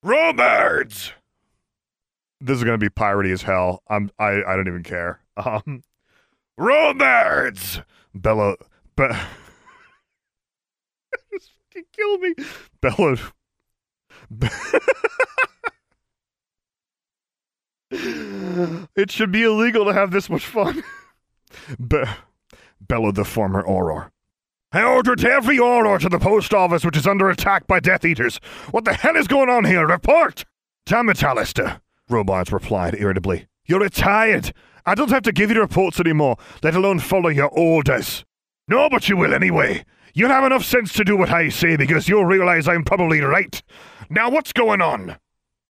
Robards! This is gonna be piratey as hell. I don't even care. Robards! Bella... Just kill me. Bella... It should be illegal to have this much fun. Bella the former Auror. I ordered every Auror to the post office which is under attack by Death Eaters. What the hell is going on here? Report! Damn it, Alistair, Robards replied irritably. You're retired. I don't have to give you reports anymore, let alone follow your orders. No, but you will anyway. You'll have enough sense to do what I say because you'll realize I'm probably right. Now what's going on?